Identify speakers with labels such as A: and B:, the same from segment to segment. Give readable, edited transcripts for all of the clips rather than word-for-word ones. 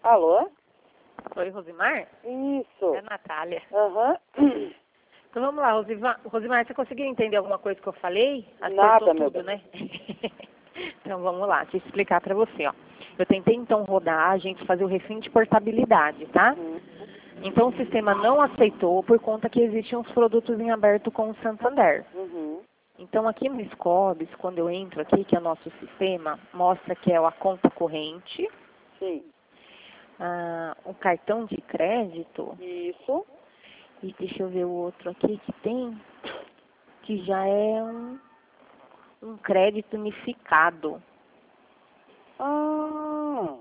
A: Alô?
B: Oi, Rosimar?
A: Isso.
B: É a Natália.
A: Aham.
B: Então vamos lá, Rosimar, você conseguiu entender alguma coisa que eu falei?
A: Nada,
B: Acertou
A: meu
B: tudo,
A: bem.
B: né? Então vamos lá, deixa eu explicar para você, ó. Eu tentei então rodar, a gente fazer o refém de portabilidade, tá?
A: Uhum.
B: Então o sistema não aceitou por conta que existem uns produtos em aberto com o Santander.
A: Uhum.
B: Então aqui no Scobis, quando eu entro aqui, que é o nosso sistema, mostra que é a conta corrente,
A: Sim.
B: o cartão de crédito,
A: Isso.
B: e deixa eu ver o outro aqui que tem, que já é um crédito unificado.
A: Ah.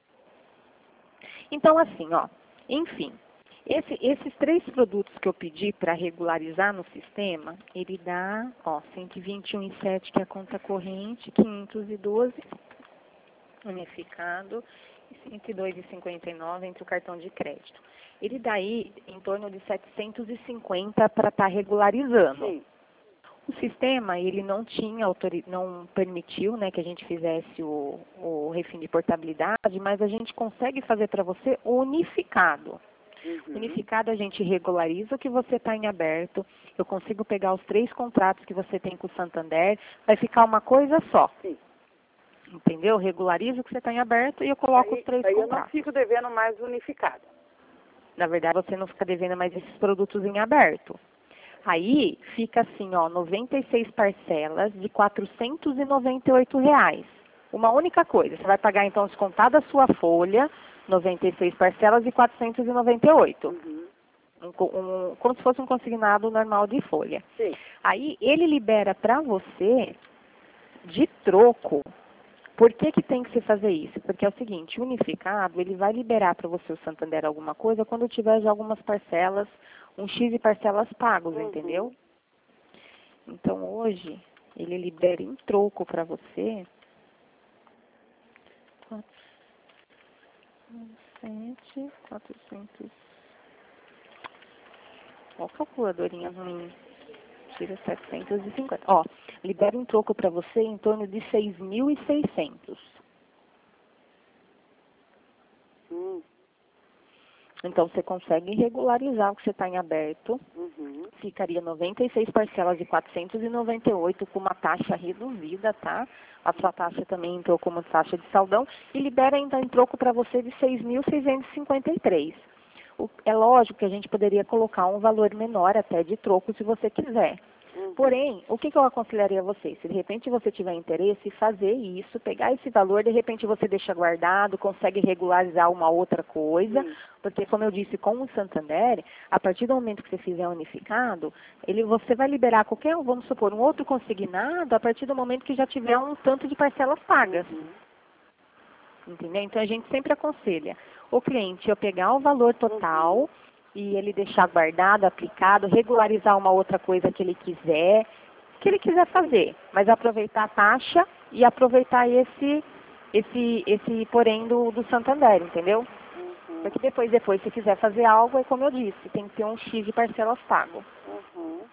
B: Então assim, ó, enfim, esses três produtos que eu pedi para regularizar no sistema, ele dá, ó, 121,7 que é a conta corrente, 512 unificado e 102,59 entre o cartão de crédito. Ele dá aí em torno de 750 para estar regularizando.
A: Sim.
B: O sistema, ele não tinha não permitiu, né, que a gente fizesse o refém de portabilidade, mas a gente consegue fazer para você o unificado.
A: Uhum.
B: Unificado a gente regulariza o que você está em aberto, eu consigo pegar os 3 contratos que você tem com o Santander, vai ficar uma coisa só.
A: Sim.
B: Entendeu? Regularizo o que você está em aberto e eu coloco os 3
A: Aí eu não
B: contratos.
A: fico devendo mais unificado.
B: Na verdade, você não fica devendo mais esses produtos em aberto. Aí fica assim, ó, 96 parcelas de R$ 498. Uma única coisa, você vai pagar então descontada a sua folha, 96 parcelas de 498.
A: Uhum.
B: Como se fosse um consignado normal de folha.
A: Sim.
B: Aí ele libera para você de troco. Por que que tem que se fazer isso? Porque é o seguinte, o unificado, ele vai liberar para você o Santander alguma coisa quando tiver já algumas parcelas, um X de parcelas pagos,
A: Uhum.
B: entendeu? Então hoje, ele libera em troco para você 400. Ó, calculadorinha ruim. Tira 750. Ó, libera em troco para você em torno de 6.600. Então, você consegue regularizar o que você está em aberto.
A: Uhum.
B: Ficaria 96 parcelas de 498 com uma taxa reduzida, tá? A sua taxa também entrou como taxa de saldão e libera ainda em troco para você de 6.653. É lógico que a gente poderia colocar um valor menor até de troco se você quiser.
A: Uhum.
B: Porém, o que eu aconselharia a você? Se de repente você tiver interesse em fazer isso, pegar esse valor, de repente você deixa guardado, consegue regularizar uma outra coisa, porque como eu disse, com o Santander, a partir do momento que você fizer unificado, você vai liberar qualquer, vamos supor, um outro consignado a partir do momento que já tiver um tanto de parcelas pagas. Entendeu? Então a gente sempre aconselha o cliente eu pegar o valor total e ele deixar guardado, aplicado, regularizar uma outra coisa que ele quiser fazer, mas aproveitar a taxa e aproveitar esse porém do Santander, entendeu? Porque depois, se quiser fazer algo, é como eu disse, tem que ter um X de parcelas pago.
A: Uhum.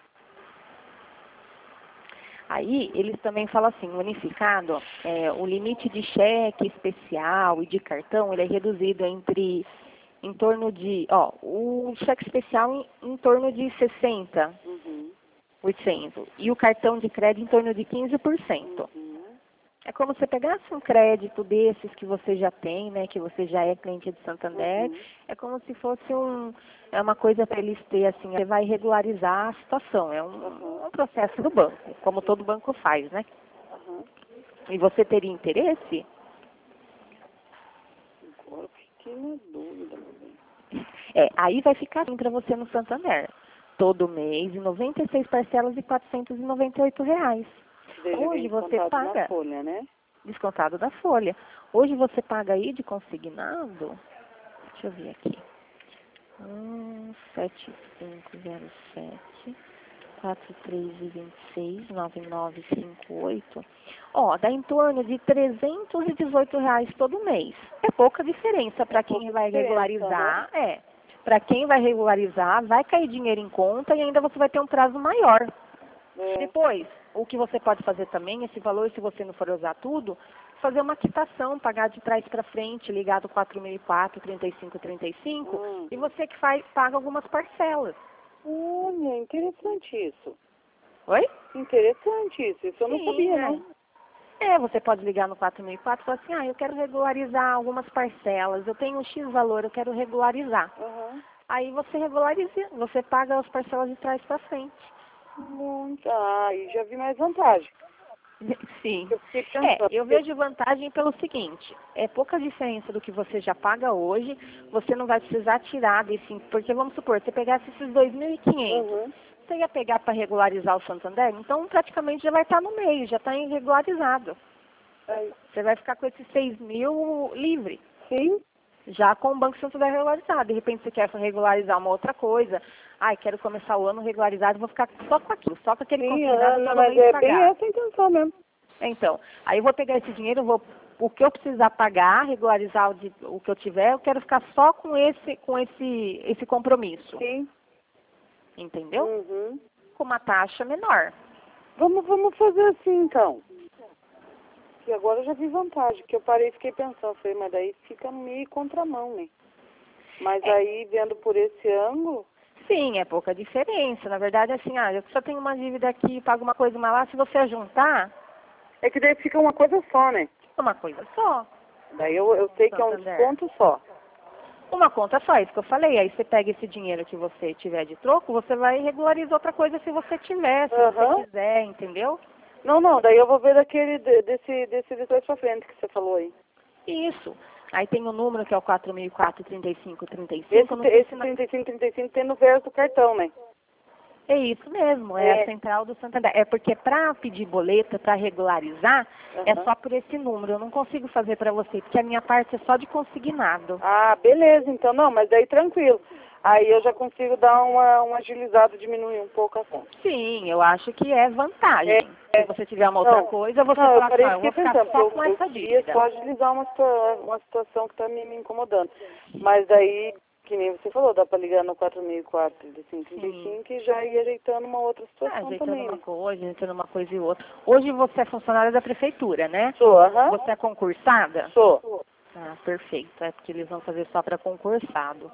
B: Aí, eles também falam assim, unificado, o limite de cheque especial e de cartão, ele é reduzido em torno de, ó, o cheque especial em torno de 60%,
A: Uhum.
B: 800, e o cartão de crédito em torno de 15%.
A: Uhum.
B: É como se você pegasse um crédito desses que você já tem, né, que você já é cliente de Santander, é como se fosse uma coisa para eles ter, assim, você vai regularizar a situação, é um processo do banco, como todo banco faz, né?
A: Uhum.
B: E você teria interesse?
A: Agora eu fiquei na dúvida, meu bem.
B: Aí vai ficar assim para você no Santander, todo mês, em 96 parcelas de R$ 498.
A: Veja,
B: Hoje
A: vem
B: você
A: descontado
B: paga
A: na folha, né?
B: descontado da folha. Hoje você paga aí de consignado, deixa eu ver aqui, 7507, 4326, 9958. Ó, dá em torno de R$ 318 todo mês. É pouca diferença para quem vai regularizar. Para quem vai regularizar, vai cair dinheiro em conta e ainda você vai ter um prazo maior. Depois, o que você pode fazer também, esse valor, se você não for usar tudo, fazer uma quitação, pagar de trás para frente, ligado 4.004, 3535, e você que paga algumas parcelas.
A: Olha, interessante isso.
B: Oi?
A: Interessante isso. Isso eu não sabia, não.
B: Você pode ligar no 4.004 e falar assim, eu quero regularizar algumas parcelas, eu tenho um X valor, eu quero regularizar. Aí você regulariza, você paga as parcelas de trás para frente.
A: Muito. E já vi mais vantagem.
B: Sim.
A: Eu fiquei pensando.
B: Eu vejo vantagem pelo seguinte, é pouca diferença do que você já paga hoje, você não vai precisar tirar desse, porque vamos supor, você pegasse esses 2.500, você ia pegar para regularizar o Santander, então praticamente já vai estar no meio, já está regularizado. Você vai ficar com esses 6.000 livre.
A: Sim.
B: Já com o Banco Santander regularizado. De repente você quer regularizar uma outra coisa. Quero começar o ano regularizado, vou ficar só com aquilo, só com aquele consignado todo
A: mas
B: mês
A: é
B: pagar.
A: bem essa a intenção mesmo.
B: Então, aí eu vou pegar esse dinheiro, o que eu precisar pagar, regularizar o que eu tiver, eu quero ficar só com esse compromisso.
A: Sim.
B: Entendeu? Com uma taxa menor.
A: Vamos fazer assim, então. Que agora eu já vi vantagem, que eu parei e fiquei pensando, falei, mas daí fica meio contramão, né? Mas aí, vendo por esse ângulo...
B: Sim, é pouca diferença. Na verdade, assim, eu só tenho uma dívida aqui, pago uma coisa mais lá, se você juntar...
A: É que daí fica uma coisa só, né?
B: Uma coisa só.
A: Daí eu sei que é um desconto só.
B: Uma conta só, isso que eu falei. Aí você pega esse dinheiro que você tiver de troco, você vai regularizar outra coisa se você tiver, se você quiser, entendeu?
A: Não, daí eu vou ver desse de trás pra frente que você falou aí.
B: Isso. Aí tem o número que é o 4.004, 3535.
A: Esse 3535 tem no verso do cartão, né?
B: É isso mesmo, é a central do Santander. É porque para pedir boleta, para regularizar, é só por esse número. Eu não consigo fazer para você, porque a minha parte é só de consignado.
A: Beleza, então não, mas daí tranquilo. Aí eu já consigo dar uma agilizada, diminuir um pouco a conta.
B: Sim, eu acho que é vantagem. Se você tiver uma outra coisa, você fala assim, eu vou ficar só com essa dívida.
A: Eu só agilizar uma situação que está me incomodando. Mas daí, que nem você falou, dá para ligar no 4.004 de 535 e já ir ajeitando uma outra situação
B: ajeitando
A: também.
B: Ajeitando uma coisa e outra. Hoje você é funcionária da prefeitura, né?
A: Sou,
B: Você é concursada?
A: Sou.
B: Perfeito. É porque eles vão fazer só para concursado.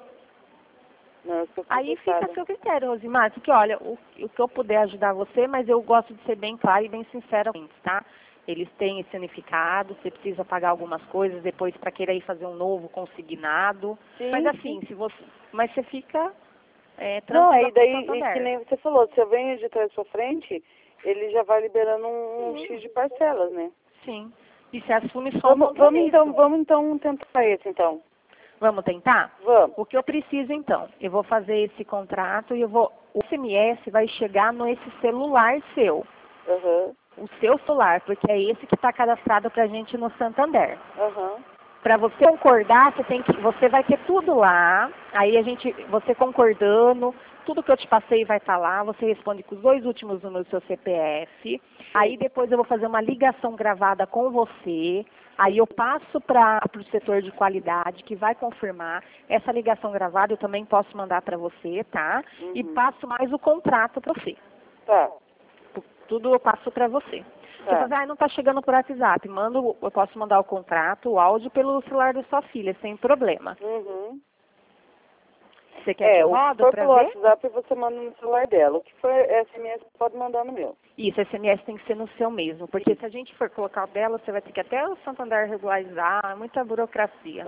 A: Não, eu sou
B: Aí fica a seu critério, Rosimar, porque olha, o que eu puder ajudar você, mas eu gosto de ser bem clara e bem sincera com eles, tá? Eles têm esse unificado, você precisa pagar algumas coisas depois para querer ir fazer um novo consignado.
A: Sim,
B: mas assim, mas você fica tranquilo.
A: Não, aí daí, que nem você falou, se eu venho de trás para frente, ele já vai liberando um X de parcelas, né?
B: Sim. E se assume só
A: vamos então tentar esse, então.
B: Vamos tentar?
A: Vamos.
B: O que eu preciso, então? Eu vou fazer esse contrato e o SMS vai chegar nesse celular seu. O seu celular, porque é esse que está cadastrado para a gente no Santander. Para você concordar, você vai ter tudo lá. Aí você concordando, tudo que eu te passei vai estar lá. Você responde com os 2 últimos números do seu CPF. Aí depois eu vou fazer uma ligação gravada com você. Aí eu passo para o setor de qualidade, que vai confirmar. Essa ligação gravada eu também posso mandar para você, tá? E passo mais o contrato para você.
A: Tá.
B: Tudo eu passo para você. Você fala, não está chegando por WhatsApp. Eu posso mandar o contrato, o áudio pelo celular da sua filha, sem problema. Você quer que eu rodo para ver?
A: pelo WhatsApp você manda no celular dela. O que for SMS, pode mandar no meu.
B: Isso, SMS tem que ser no seu mesmo. Porque se a gente for colocar o dela, você vai ter que até o Santander regularizar, muita burocracia.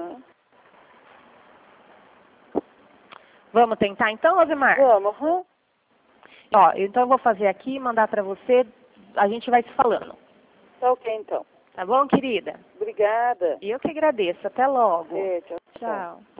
B: Vamos tentar então, Rosimar?
A: Vamos,
B: Então eu vou fazer aqui, mandar para você, a gente vai se falando.
A: Tá ok, então.
B: Tá bom, querida?
A: Obrigada.
B: E eu que agradeço. Até logo.
A: Tchau.
B: Tchau.